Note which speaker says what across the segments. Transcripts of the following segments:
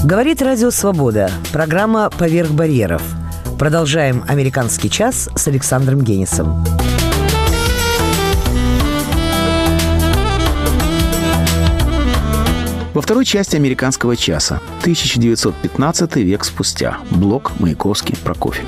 Speaker 1: Говорит Радио Свобода. Программа «Поверх барьеров». Продолжаем «Американский час» с Александром Генисом.
Speaker 2: Во второй части «Американского часа» 1915 век спустя. Блок, Маяковский, Прокофьев.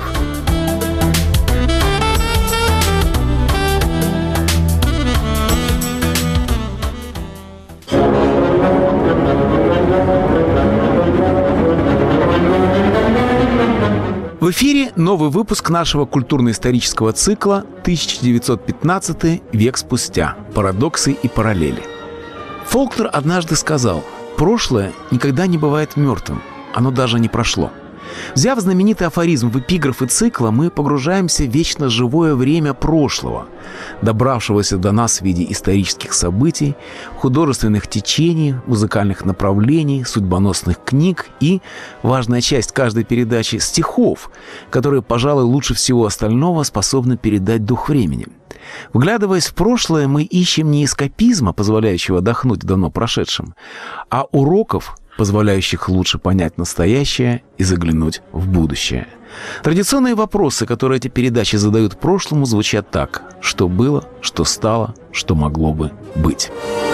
Speaker 2: В эфире новый выпуск нашего культурно-исторического цикла «1915 век спустя. Парадоксы и параллели». Фолкнер однажды сказал: «Прошлое никогда не бывает мертвым, оно даже не прошло». Взяв знаменитый афоризм в эпиграфы цикла, мы погружаемся в вечно живое время прошлого, добравшегося до нас в виде исторических событий, художественных течений, музыкальных направлений, судьбоносных книг и, важная часть каждой передачи, стихов, которые, пожалуй, лучше всего остального способны передать дух времени. Вглядываясь в прошлое, мы ищем не эскапизма, позволяющего отдохнуть в давно прошедшем, а уроков, позволяющих лучше понять настоящее и заглянуть в будущее. Традиционные вопросы, которые эти передачи задают прошлому, звучат так: что было, что стало, что могло бы быть.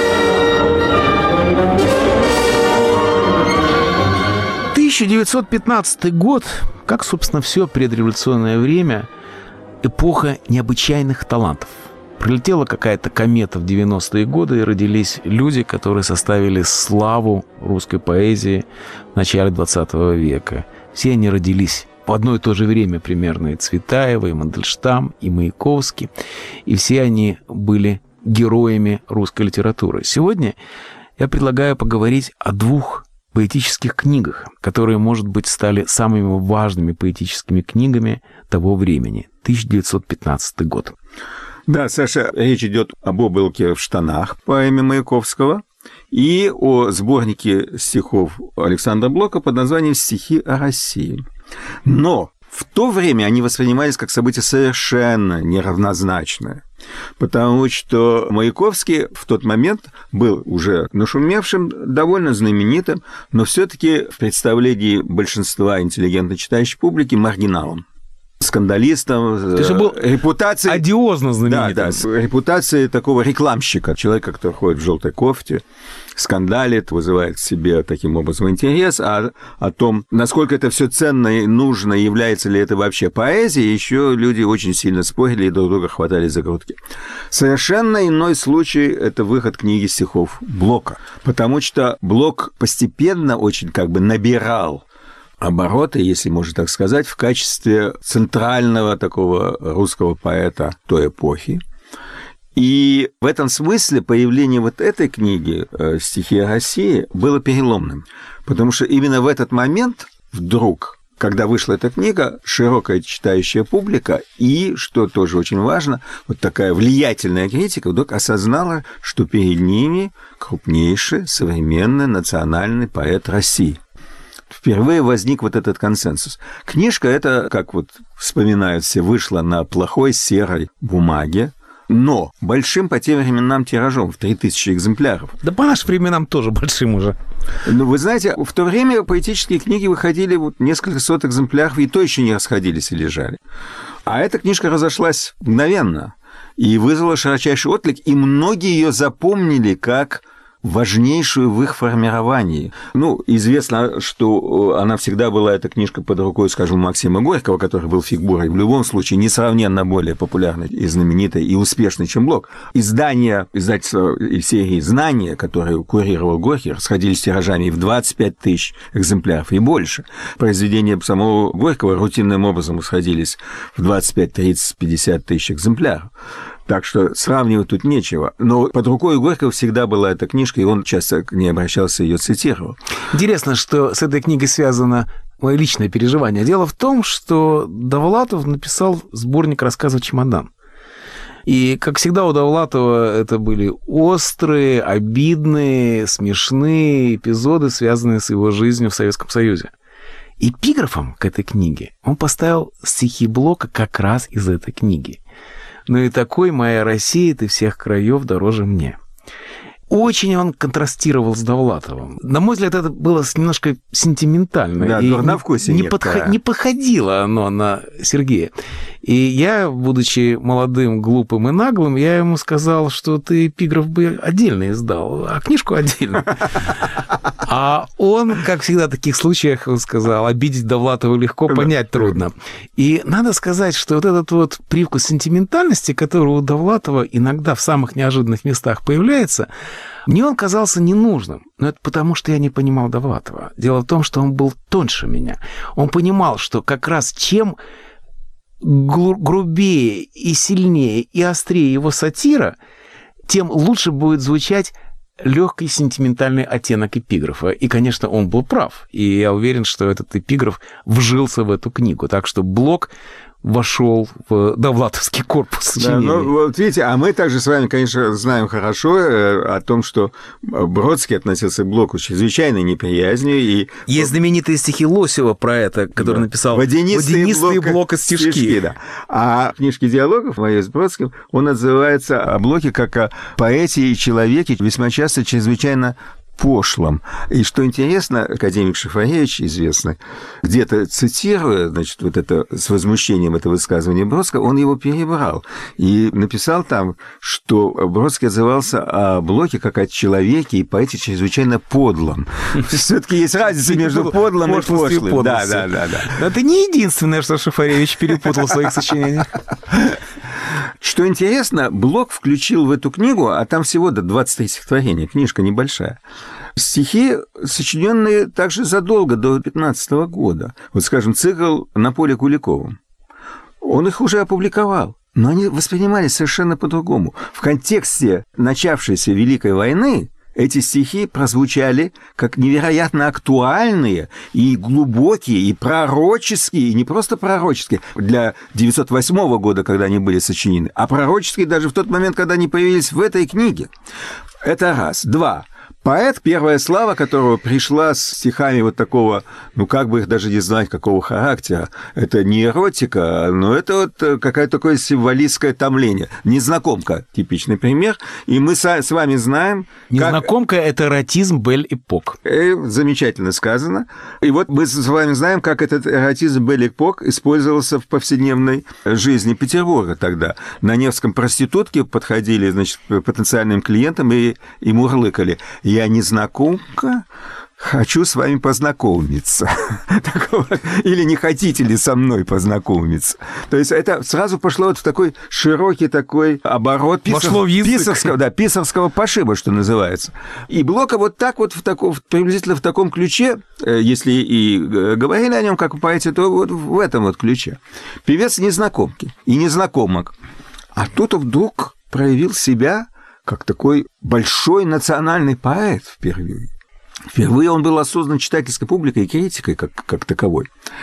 Speaker 2: — 1915 год, как, собственно, все предреволюционное время, эпоха необычайных талантов. Прилетела какая-то комета в 90-е годы, и родились люди, которые составили славу русской поэзии в начале 20 века. Все они родились в одно и то же время примерно: и Цветаева, и Мандельштам, и Маяковский. И все они были героями русской литературы. Сегодня я предлагаю поговорить о двух поэтических книгах, которые, может быть, стали самыми важными поэтическими книгами того времени. 1915 год.
Speaker 3: Да, Саша, речь идет об «Облаке в штанах», поэме Маяковского, и о сборнике стихов Александра Блока под названием «Стихи о России». Но в то время они воспринимались как событие совершенно неравнозначное, потому что Маяковский в тот момент был уже нашумевшим, довольно знаменитым, но все-таки в представлении большинства интеллигентно читающей публики маргиналом. Скандалистом, репутацией...
Speaker 2: Одиозно знаменитым.
Speaker 3: Да, с репутацией такого рекламщика, человека, который ходит в желтой кофте, скандалит, вызывает к себе таким образом интерес, а о том, насколько это все ценно и нужно, является ли это вообще поэзией, еще люди очень сильно спорили и друг друга хватали за грудки. Совершенно иной случай – это выход книги стихов Блока, потому что Блок постепенно очень набирал обороты, если можно так сказать, в качестве центрального такого русского поэта той эпохи. И в этом смысле появление вот этой книги «Стихи о России» было переломным, потому что именно в этот момент вдруг, когда вышла эта книга, широкая читающая публика и, что тоже очень важно, вот такая влиятельная критика вдруг осознала, что перед ними крупнейший современный национальный поэт России. Впервые возник вот этот консенсус. Книжка эта, как вот вспоминают все, вышла на плохой серой бумаге, но большим по тем временам тиражом в 3000 экземпляров.
Speaker 2: Да по нашим временам тоже большим уже.
Speaker 3: Ну, вы знаете, в то время поэтические книги выходили вот несколько сот экземпляров, и то еще не расходились и лежали. А эта книжка разошлась мгновенно и вызвала широчайший отклик, и многие ее запомнили как важнейшую в их формировании. Ну, известно, что она всегда была, эта книжка, под рукой, скажем, Максима Горького, который был фигурой в любом случае несравненно более популярной и знаменитой и успешной, чем Блок. Издательства и серии «Знания», которые курировал Горький, расходились тиражами и в 25 тысяч экземпляров и больше. Произведения самого Горького рутинным образом расходились в 25, 30, 50 тысяч экземпляров. Так что сравнивать тут нечего. Но под рукой у Горького всегда была эта книжка, и он часто к ней обращался и ее цитировал.
Speaker 2: Интересно, что с этой книгой связано мое личное переживание. Дело в том, что Довлатов написал сборник рассказов «Чемодан». И, как всегда, у Довлатова это были острые, обидные, смешные эпизоды, связанные с его жизнью в Советском Союзе. Эпиграфом к этой книге он поставил стихи Блока как раз из этой книги. «Ну и такой, моя Россия, ты всех краев дороже мне». очень он контрастировал с Довлатовым. На мой взгляд, это было немножко сентиментально.
Speaker 3: Да,
Speaker 2: и
Speaker 3: на вкусе
Speaker 2: не
Speaker 3: нет,
Speaker 2: походило оно на Сергея. И я, будучи молодым, глупым и наглым, я ему сказал, что ты эпиграф бы отдельно издал, а книжку отдельно. А он, как всегда в таких случаях, он сказал, обидеть Довлатова легко, понять трудно. И надо сказать, что вот этот вот привкус сентиментальности, который у Довлатова иногда в самых неожиданных местах появляется, мне он казался ненужным. Но это потому, что я не понимал Довлатова. Дело в том, что он был тоньше меня. Он понимал, что как раз чем грубее и сильнее и острее его сатира, тем лучше будет звучать легкий сентиментальный оттенок эпиграфа. И, конечно, он был прав. И я уверен, что этот эпиграф вжился в эту книгу. Так что Блок вошел в довлатовский корпус сочинений.
Speaker 3: Да, ну, вот видите, а мы также с вами, конечно, знаем хорошо о том, что Бродский относился к Блоку с чрезвычайной неприязнью. И...
Speaker 2: Есть знаменитые стихи Лосева про это, который написал «Водянистые Блока стишки».
Speaker 3: Да. А в книжке диалогов моей с Бродским он отзывается о Блоке как о поэте и человеке, весьма часто чрезвычайно пошлым. И что интересно, академик Шафаревич, известный, где-то цитируя, значит, вот это с возмущением это высказывание Бродского, он его перебрал и написал там, что Бродский отзывался о Блоке как о человеке и поэте чрезвычайно подлом. Все-таки есть разница между подлым и пошлым. Да.
Speaker 2: Но это не единственное, что Шафаревич перепутал в своих сочинениях.
Speaker 3: Что интересно, Блок включил в эту книгу, а там всего до 23 стихотворения, книжка небольшая, стихи, сочиненные также задолго до 15 года. Вот, скажем, цикл «На поле Куликовым». Он их уже опубликовал, но они воспринимались совершенно по-другому. В контексте начавшейся Великой войны эти стихи прозвучали как невероятно актуальные и глубокие, и пророческие, и не просто пророческие для 908 года, когда они были сочинены, а пророческие даже в тот момент, когда они появились в этой книге. Это раз. Два. Поэт, первая слава которого пришла с стихами вот такого, ну, как бы их даже не знать, какого характера. Это не эротика, но это вот какое-то такое символистское томление. Незнакомка – типичный пример. И мы с вами знаем...
Speaker 2: Незнакомка – это эротизм Бель-Эпок.
Speaker 3: Замечательно сказано. И вот мы с вами знаем, как этот эротизм Бель-Эпок использовался в повседневной жизни Петербурга тогда. На Невском проститутки подходили, значит, к потенциальным клиентам и мурлыкали: «Я незнакомка, хочу с вами познакомиться». Или «Не хотите ли со мной познакомиться?» То есть это сразу пошло вот в такой широкий такой оборот писарского пошиба, что называется. И Блока вот так вот приблизительно в таком ключе, если и говорили о нем как о поэте, то вот в этом вот ключе. Певец незнакомки и незнакомок. А тут вдруг проявил себя как такой большой национальный поэт впервые. Впервые он был осознан читательской публикой и критикой как таковой.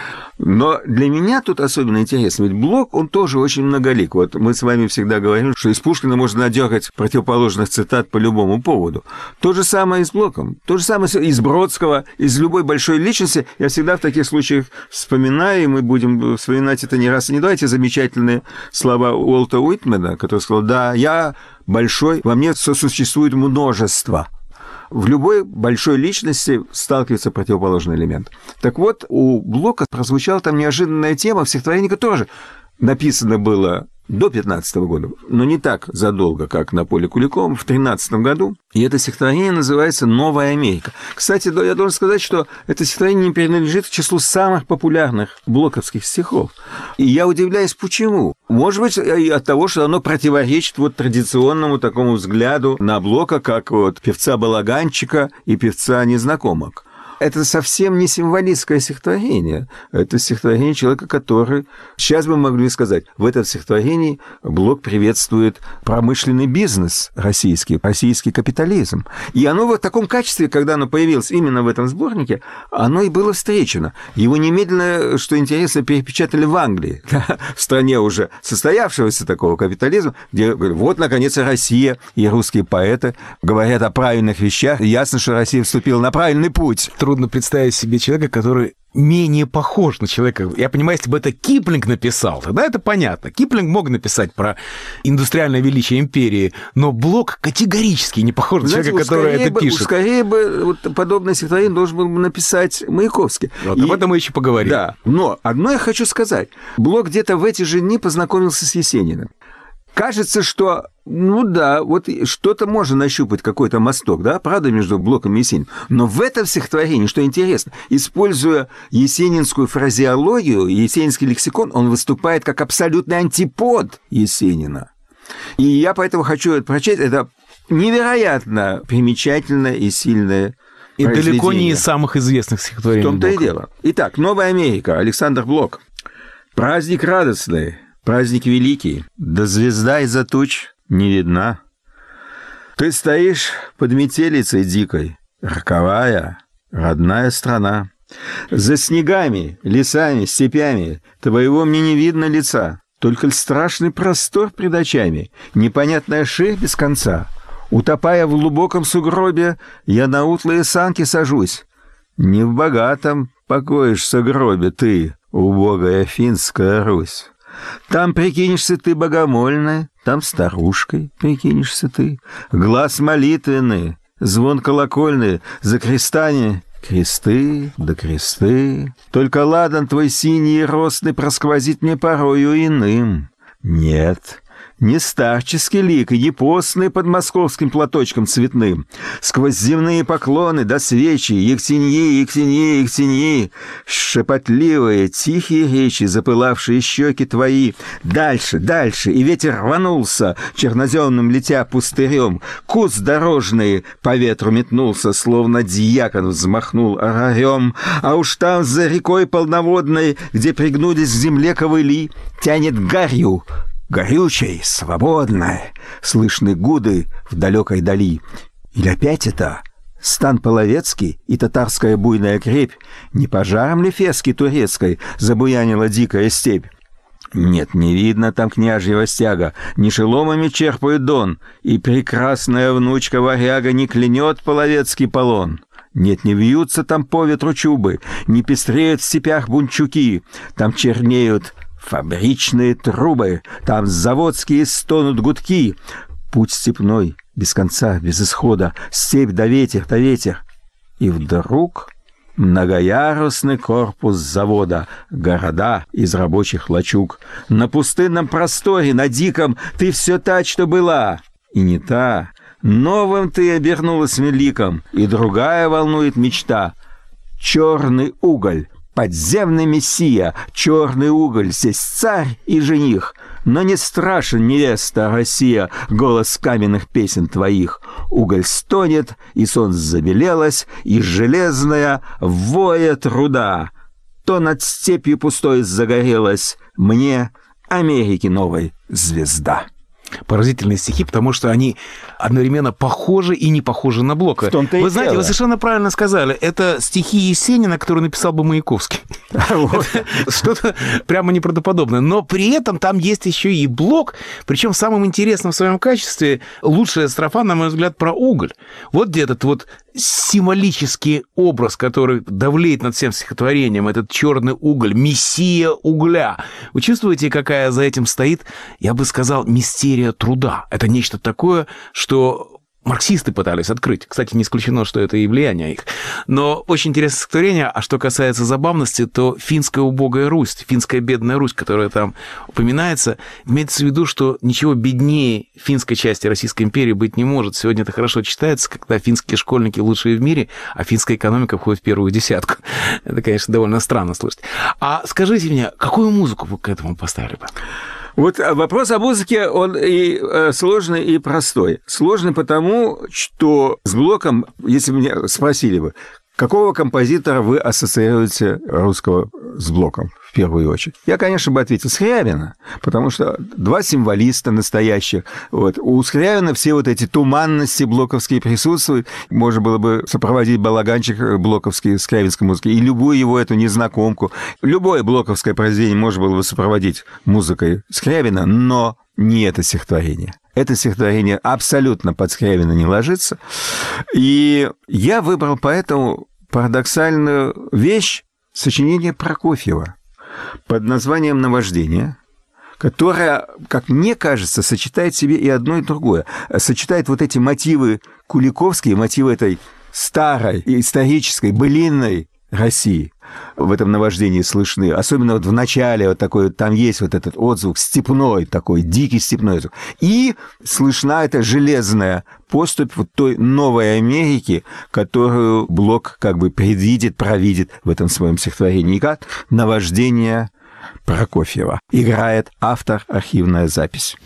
Speaker 3: Но для меня тут особенно интересно, ведь Блок, он тоже очень многолик. Вот мы с вами всегда говорим, что из Пушкина можно надергать противоположных цитат по любому поводу. То же самое и с Блоком, то же самое из Бродского, из любой большой личности. Я всегда в таких случаях вспоминаю, и мы будем вспоминать это не раз и не два, эти замечательные слова Уолта Уитмена, который сказал: «Да, я большой, во мне сосуществует множество». В любой большой личности сталкивается противоположный элемент. Так вот, у Блока прозвучала там неожиданная тема, в стихотворении тоже написано было до 15 года, но не так задолго, как «На поле Куликовым» в 13 году. И это стихотворение называется «Новая Америка». Кстати, я должен сказать, что это стихотворение не принадлежит к числу самых популярных блоковских стихов. И я удивляюсь, почему. Может быть, от того, что оно противоречит вот традиционному такому взгляду на Блока, как вот певца-балаганчика и певца-незнакомок. Это совсем не символистское стихотворение. Это стихотворение человека, который... Сейчас мы могли сказать, в этом стихотворении Блок приветствует промышленный бизнес российский капитализм. И оно в таком качестве, когда оно появилось именно в этом сборнике, оно и было встречено. Его немедленно, что интересно, перепечатали в Англии, в стране уже состоявшегося такого капитализма, где вот, наконец, и Россия, и русские поэты говорят о правильных вещах. И ясно, что Россия вступила на правильный путь.
Speaker 2: трудно представить себе человека, который менее похож на человека. Я понимаю, если бы это Киплинг написал, тогда это понятно. Киплинг мог написать про индустриальное величие империи, но Блок категорически не похож на человека, который это пишет.
Speaker 3: Скорее бы вот подобное стихотворение должен был бы написать Маяковский.
Speaker 2: Вот, об этом мы еще поговорим.
Speaker 3: Да, но одно я хочу сказать. Блок где-то в эти же дни познакомился с Есениным. Кажется, что, вот что-то можно нащупать, какой-то мосток, да, правда, между Блоком и Есениным. Но в этом стихотворении, что интересно, используя есенинскую фразеологию, есенинский лексикон, он выступает как абсолютный антипод Есенина. И я поэтому хочу это прочесть. Это невероятно примечательное и сильное
Speaker 2: и далеко не из самых известных стихотворений Блока.
Speaker 3: В том-то и дело. Итак, «Новая Америка», Александр Блок. «Праздник радостный, праздник великий, да звезда из-за туч не видна. Ты стоишь под метелицей дикой, роковая, родная страна. За снегами, лесами, степями твоего мне не видно лица, только страшный простор пред очами, непонятная ширь без конца. Утопая в глубоком сугробе, я на утлые санки сажусь. Не в богатом покоишься гробе ты, убогая финская Русь. Там прикинешься ты богомольной, там старушкой прикинешься ты. Глаз молитвенный, звон колокольный, за крестами кресты да кресты. Только ладан твой синий и росный просквозит мне порою иным. Нет, не старческий лик и не постный под московским платочком цветным. Сквозь земные поклоны до свечи, Ектеньи, Ектеньи, Ектеньи, шепотливые, тихие речи, запылавшие щеки твои. Дальше, дальше, и ветер рванулся, черноземным летя пустырем. Куст дорожный по ветру метнулся, словно дьякон взмахнул орарем. А уж там за рекой полноводной, где пригнулись к земле ковыли, тянет гарью, горючей, свободной, слышны гуды в далекой дали. Или опять это стан Половецкий и татарская буйная крепь? Не пожаром ли Фески турецкой забуянила дикая степь? Нет, не видно там княжьего стяга, не шеломами черпает дон, и прекрасная внучка варяга не клянет половецкий полон. Нет, не вьются там по ветру чубы, не пестреют в степях бунчуки, там чернеют фабричные трубы, там заводские стонут гудки. Путь степной, без конца, без исхода, степь да ветер, да ветер. И вдруг многоярусный корпус завода, города из рабочих лачуг. На пустынном просторе, на диком, ты все та, что была, и не та. Новым ты обернулась великом, и другая волнует мечта. Черный уголь, подземный мессия, черный уголь, здесь царь и жених. Но не страшен, невеста, Россия, голос каменных песен твоих. Уголь стонет, и солнце забелелось, и железная воя труда. То над степью пустой загорелась мне Америки новой звезда.
Speaker 2: Поразительные стихи, потому что они одновременно похожи и не похожи на Блока. Вы знаете, вы совершенно правильно сказали. Это стихи Есенина, которые написал бы Маяковский. Что-то прямо неправдоподобное. Но при этом там есть еще и Блок, причем в самом интересном в своем качестве лучшая строфа, на мой взгляд, про уголь. Вот где этот вот символический образ, который давлеет над всем стихотворением, этот черный уголь, мессия угля. Вы чувствуете, какая за этим стоит, я бы сказал, мистерия труда? Это нечто такое, что марксисты пытались открыть. Кстати, не исключено, что это и влияние их. Но очень интересное стихотворение. А что касается забавности, то финская убогая Русь, финская бедная Русь, которая там упоминается, имеется в виду, что ничего беднее финской части Российской империи быть не может. Сегодня это хорошо читается, когда финские школьники лучшие в мире, а финская экономика входит в первую десятку. Это, конечно, довольно странно слышать. А скажите мне, какую музыку вы к этому поставили бы?
Speaker 3: Вот вопрос о музыке, он и сложный, и простой. Сложный потому, что с Блоком, если бы меня спросили бы, какого композитора вы ассоциируете русского с Блоком в первую очередь? Я, конечно, бы ответил Скрябина, потому что два символиста настоящих. Вот. У Скрябина все вот эти туманности блоковские присутствуют. Можно было бы сопроводить балаганчик блоковский скрябинской музыки и любую его эту незнакомку. Любое блоковское произведение можно было бы сопроводить музыкой Скрябина, но не это стихотворение. Это стихотворение абсолютно под Скрябина не ложится. И я выбрал поэтому парадоксальную вещь, сочинение Прокофьева под названием «Наваждение», которая, как мне кажется, сочетает в себе и одно, и другое. Сочетает вот эти мотивы куликовские, мотивы этой старой, исторической, былинной России. В этом наваждении слышны. Особенно вот в начале вот такой, там есть вот этот отзвук степной такой, дикий степной звук. И слышна эта железная поступь вот той новой Америки, которую Блок как бы предвидит, провидит в этом своем стихотворении. Как «Наваждение Прокофьева». Играет автор, архивная запись.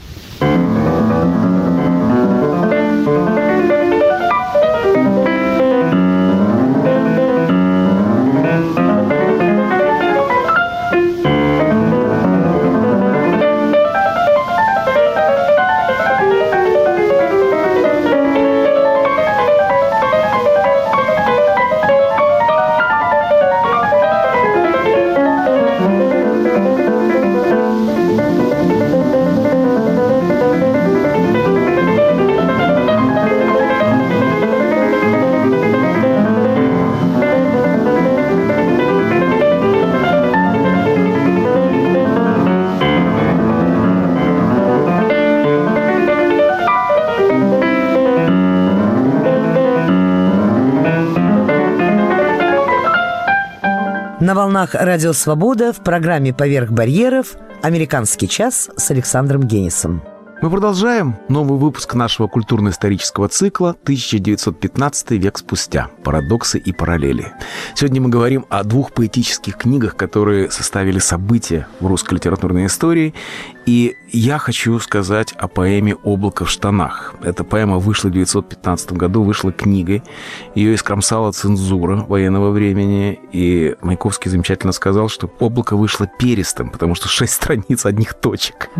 Speaker 1: На волнах «Радио Свобода» в программе «Поверх барьеров» «Американский час» с Александром Генисом.
Speaker 2: Мы продолжаем новый выпуск нашего культурно-исторического цикла «1915 век спустя. Парадоксы и параллели». Сегодня мы говорим о двух поэтических книгах, которые составили события в русской литературной истории. И я хочу сказать о поэме «Облако в штанах». Эта поэма вышла в 1915 году, вышла книгой. Ее искромсала цензура военного времени. И Маяковский замечательно сказал, что «Облако» вышло перистым, потому что 6 страниц одних точек.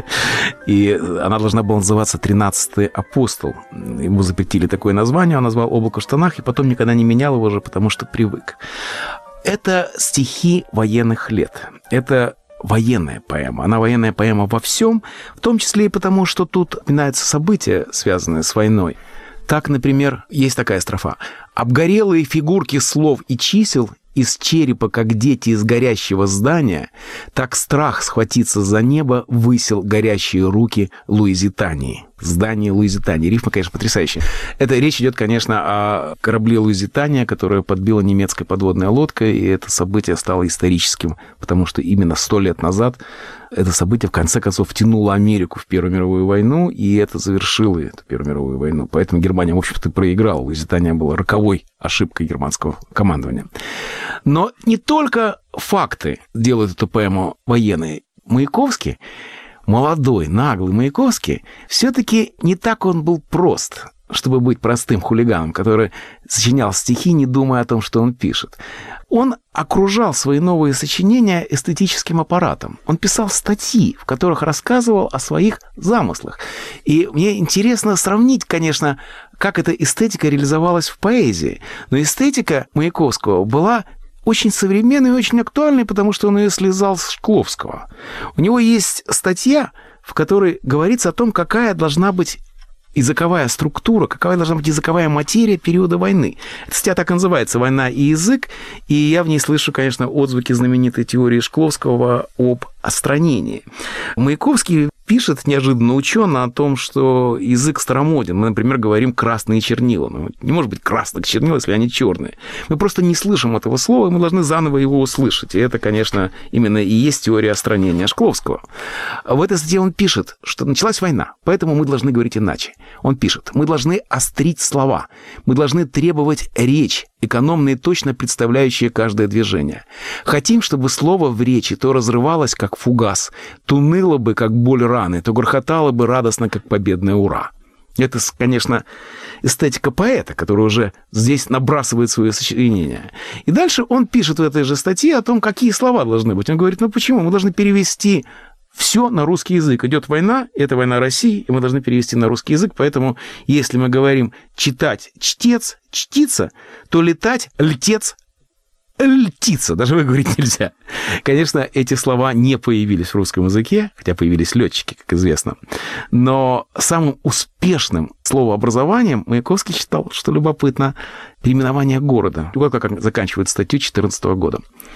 Speaker 2: И она должна была называться «13-й апостол». Ему запретили такое название, он назвал «Облако в штанах», и потом никогда не менял его уже, потому что привык. Это стихи военных лет. Это военная поэма. Она военная поэма во всем, в том числе и потому, что тут упоминаются события, связанные с войной. Так, например, есть такая строфа. «Обгорелые фигурки слов и чисел из черепа, как дети из горящего здания, так страх схватиться за небо высел горящие руки Луизитании». Здание Луизитании. Рифма, конечно, потрясающая. Это речь идет, конечно, о корабле Луизитания, которое подбила немецкая подводная лодка, и это событие стало историческим, потому что именно 100 лет назад это событие, в конце концов, втянуло Америку в Первую мировую войну, и это завершило эту Первую мировую войну. Поэтому Германия, в общем-то, проиграла. Луизитания была роковой ошибкой германского командования. Но не только факты делают эту поэму военной. Маяковский, молодой, наглый Маяковский, все-таки не так он был прост, чтобы быть простым хулиганом, который сочинял стихи, не думая о том, что он пишет. Он окружал свои новые сочинения эстетическим аппаратом. Он писал статьи, в которых рассказывал о своих замыслах. И мне интересно сравнить, конечно, как эта эстетика реализовалась в поэзии. Но эстетика Маяковского была очень современной и очень актуальной, потому что он ее слезал с Шкловского. У него есть статья, в которой говорится о том, какая должна быть языковая структура, какая должна быть языковая материя периода войны. Эта статья так и называется «Война и язык», и я в ней слышу, конечно, отзвуки знаменитой теории Шкловского об остранении. Маяковский пишет неожиданно учено о том, что язык старомоден. Мы, например, говорим «красные чернила». Ну, не может быть красных чернил, если они черные. Мы просто не слышим этого слова, и мы должны заново его услышать. И это, конечно, именно и есть теория остранения Шкловского. В этой статье он пишет, что началась война, поэтому мы должны говорить иначе. Он пишет: мы должны острить слова, мы должны требовать речь, экономно и точно представляющие каждое движение. Хотим, чтобы слово в речи то разрывалось, как фугас, то ныло бы, как боль раны, то грохотало бы радостно, как победное ура. Это, конечно, эстетика поэта, который уже здесь набрасывает свое сочинение. И дальше он пишет в этой же статье о том, какие слова должны быть. Он говорит: ну почему? Мы должны перевести все на русский язык. Идет война, это война России, и мы должны перевести на русский язык. Поэтому, если мы говорим читать, чтец, чтица, то летать, льтец, льтица, даже выговорить нельзя. Конечно, эти слова не появились в русском языке, хотя появились летчики, как известно. Но самым успешным словообразованием Маяковский считал, что любопытно, переименование города. Вот как заканчивает статью 2014 года.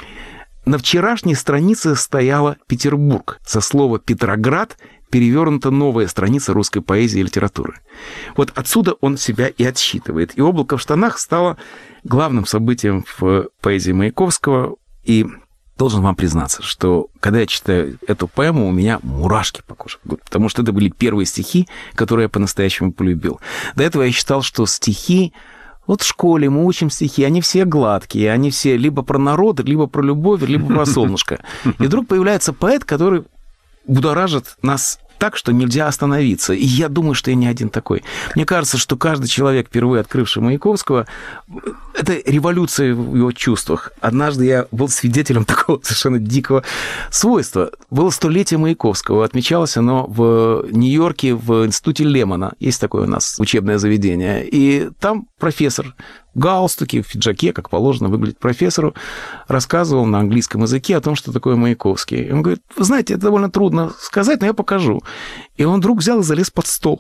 Speaker 2: На вчерашней странице стояла Петербург. Со слова «Петроград» перевернута новая страница русской поэзии и литературы. Вот отсюда он себя и отсчитывает. И «Облако в штанах» стало главным событием в поэзии Маяковского. И должен вам признаться, что когда я читаю эту поэму, у меня мурашки по коже, потому что это были первые стихи, которые я по-настоящему полюбил. До этого я считал, что стихи, вот в школе мы учим стихи, они все гладкие, они все либо про народ, либо про любовь, либо про солнышко. И вдруг появляется поэт, который будоражит нас так, что нельзя остановиться. И я думаю, что я не один такой. Мне кажется, что каждый человек, впервые открывший Маяковского, это революция в его чувствах. Однажды я был свидетелем такого совершенно дикого свойства. Было 100-летие Маяковского. Отмечалось оно в Нью-Йорке в институте Лемона. Есть такое у нас учебное заведение. И там профессор в галстуке, в пиджаке, как положено выглядеть профессору, рассказывал на английском языке о том, что такое Маяковский. И он говорит, вы знаете, это довольно трудно сказать, но я покажу. И он вдруг взял и залез под стол.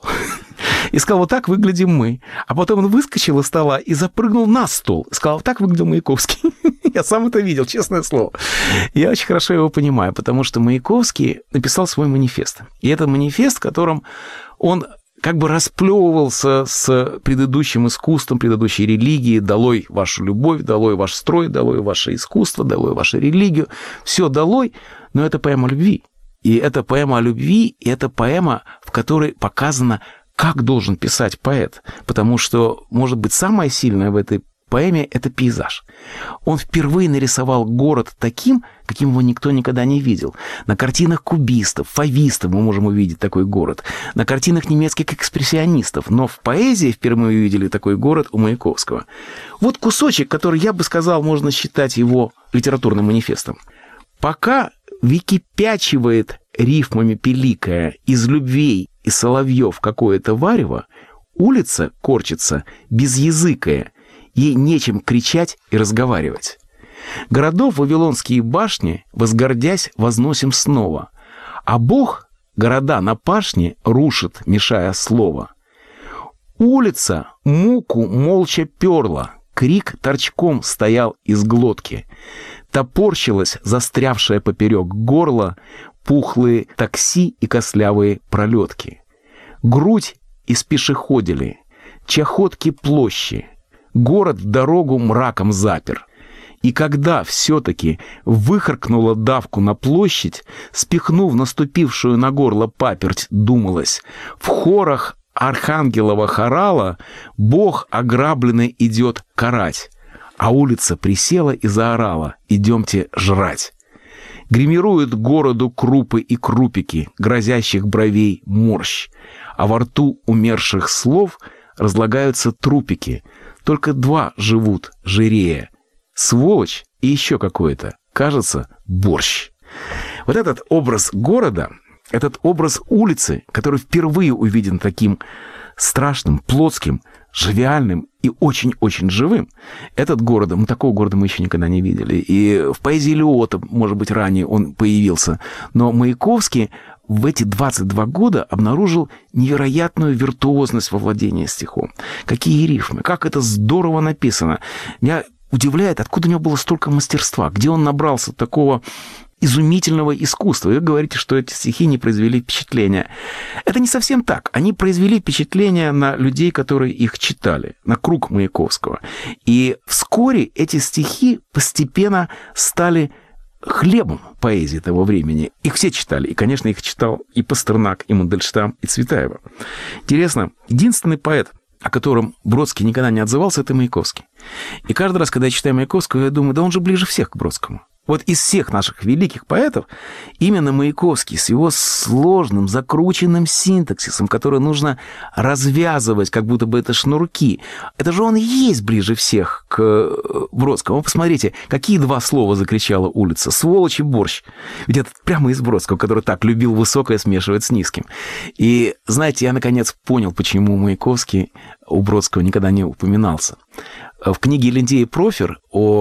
Speaker 2: И сказал, вот так выглядим мы. А потом он выскочил из стола и запрыгнул на стол. И сказал, так выглядел Маяковский. Я сам это видел, честное слово. Я очень хорошо его понимаю, потому что Маяковский написал свой манифест. И это манифест, в котором он как бы расплевывался с предыдущим искусством, предыдущей религией. Долой вашу любовь, долой ваш строй, долой ваше искусство, долой вашу религию. Все долой, но это поэма любви. И это поэма о любви, и это поэма, в которой показано, как должен писать поэт. Потому что, может быть, самое сильное в этой поэме – это пейзаж. Он впервые нарисовал город таким, каким его никто никогда не видел. На картинах кубистов, фавистов мы можем увидеть такой город. На картинах немецких экспрессионистов. Но в поэзии впервые увидели такой город у Маяковского. Вот кусочек, который, я бы сказал, можно считать его литературным манифестом. Пока выкипячивает рифмами пеликая из любвей и соловьев какое-то варево, улица корчится безязыкая, ей нечем кричать и разговаривать. Городов вавилонские башни, возгордясь, возносим снова, а Бог города на пашне рушит, мешая слово. Улица муку молча перла, крик торчком стоял из глотки. Топорщилась застрявшая поперек горла пухлые такси и костлявые пролетки. Грудь испешеходили, чахотки площади. Город дорогу мраком запер. И когда все-таки выхаркнула давку на площадь, спихнув наступившую на горло паперть, думалось, в хорах архангелова хорала Бог ограбленный идет карать, а улица присела и заорала «Идемте жрать». Гримируют городу крупы и крупики, грозящих бровей морщ, а во рту умерших слов разлагаются трупики. Только два живут, жирея. Сволочь и еще какое-то. Кажется, борщ. Вот этот образ города, этот образ улицы, который впервые увиден таким страшным, плотским, живиальным и очень-очень живым. Этот город, такого города мы еще никогда не видели. И в поэзии Лиота, может быть, ранее он появился. Но Маяковский в эти 22 года обнаружил невероятную виртуозность во владении стихом. Какие рифмы, как это здорово написано. Меня удивляет, откуда у него было столько мастерства, где он набрался такого изумительного искусства. Вы говорите, что эти стихи не произвели впечатления. Это не совсем так. Они произвели впечатление на людей, которые их читали, на круг Маяковского. И вскоре эти стихи постепенно стали хлебом поэзии того времени. Их все читали. И, конечно, их читал и Пастернак, и Мандельштам, и Цветаева. Интересно, единственный поэт, о котором Бродский никогда не отзывался, это Маяковский. И каждый раз, когда я читаю Маяковского, я думаю, да он же ближе всех к Бродскому. Вот из всех наших великих поэтов именно Маяковский с его сложным, закрученным синтаксисом, который нужно развязывать, как будто бы это шнурки. Это же он и есть ближе всех к Бродскому. Посмотрите, какие два слова закричала улица. Сволочь и борщ. Ведь это прямо из Бродского, который так любил высокое смешивать с низким. И, знаете, я наконец понял, почему Маяковский у Бродского никогда не упоминался. В книге Линдей и Профер о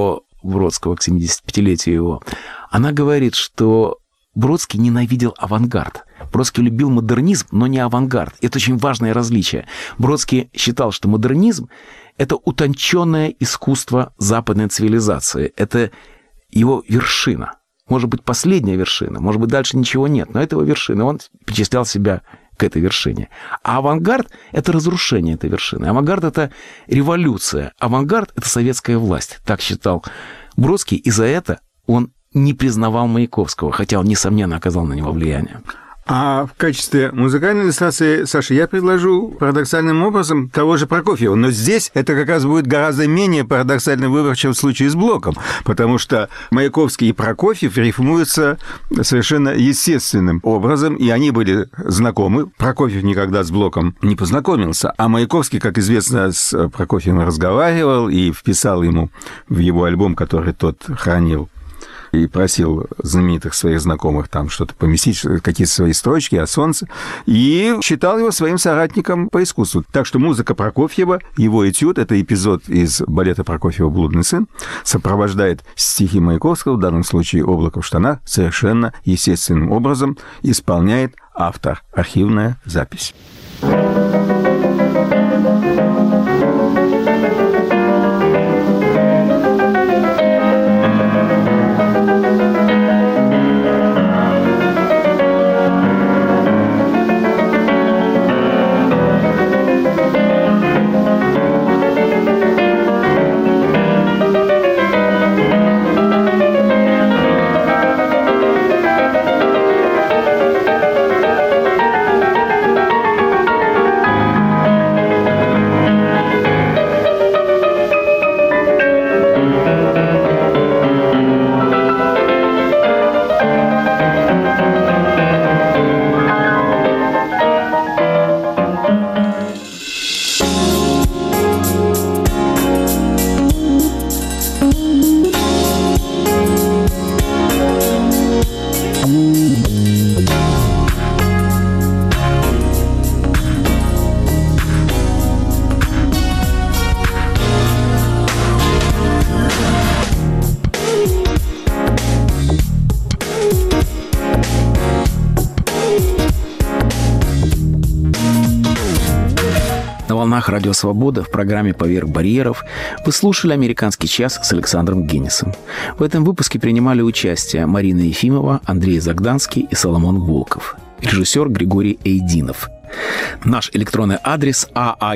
Speaker 2: Бродского к 75-летию его, она говорит, что Бродский ненавидел авангард. Бродский любил модернизм, но не авангард. Это очень важное различие. Бродский считал, что модернизм – это утонченное искусство западной цивилизации. Это его вершина. Может быть, последняя вершина. Может быть, дальше ничего нет. Но это его вершина. Он причислял себя к этой вершине. А авангард – это разрушение этой вершины. Авангард – это революция. Авангард – это советская власть. Так считал Бродский. И за это он не признавал Маяковского, хотя он, несомненно, оказал на него влияние.
Speaker 3: А в качестве музыкальной иллюстрации, Саша, я предложу парадоксальным образом того же Прокофьева. Но здесь это как раз будет гораздо менее парадоксальный выбор, чем в случае с Блоком, потому что Маяковский и Прокофьев рифмуются совершенно естественным образом, и они были знакомы. Прокофьев никогда с Блоком не познакомился, а Маяковский, как известно, с Прокофьевым разговаривал и вписал ему в его альбом, который тот хранил, и просил знаменитых своих знакомых там что-то поместить, какие-то свои строчки о солнце, и считал его своим соратником по искусству. Так что музыка Прокофьева, его этюд, это эпизод из балета Прокофьева «Блудный сын», сопровождает стихи Маяковского, в данном случае «Облако в штанах», совершенно естественным образом исполняет автор. Архивная запись.
Speaker 2: Радио Свобода в программе «Поверх барьеров» вы слушали «Американский час» с Александром Генисом. В этом выпуске принимали участие Марина Ефимова, Андрей Загданский и Соломон Волков. Режиссер Григорий Эйдинов. Наш электронный адрес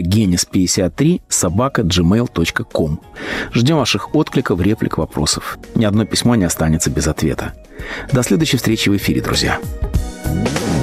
Speaker 2: aagenis53@gmail.com. Ждем ваших откликов, реплик, вопросов. Ни одно письмо не останется без ответа. До следующей встречи в эфире, друзья.